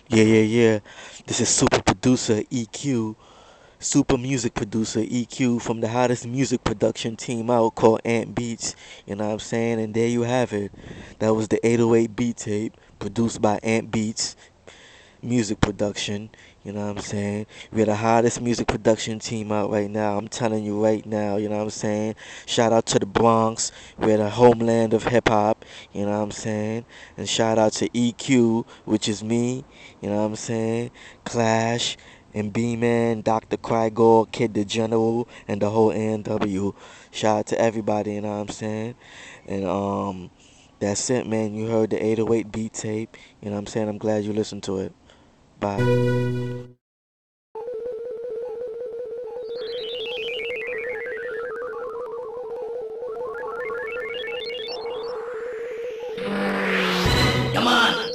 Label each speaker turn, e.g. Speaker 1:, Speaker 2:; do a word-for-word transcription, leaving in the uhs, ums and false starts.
Speaker 1: Yeah, yeah, yeah. This is super producer E Q, super music producer E Q from the hottest music production team out called Ant Beats. You know what I'm saying? And there you have it. That was the eight oh eight beat tape produced by Ant Beats music production. You know what I'm saying? We're the hottest music production team out right now. I'm telling you right now, you know what I'm saying? Shout out to the Bronx. We're the homeland of hip hop, you know what I'm saying? And shout out to E Q, which is me, you know what I'm saying? Clash and B-Man, doctor Crygor, Kid the General, and the whole A N W. Shout out to everybody, you know what I'm saying? And um that's it, man. You heard the eight oh eight beat tape. You know what I'm saying? I'm glad you listened to it. Bye.
Speaker 2: Come on!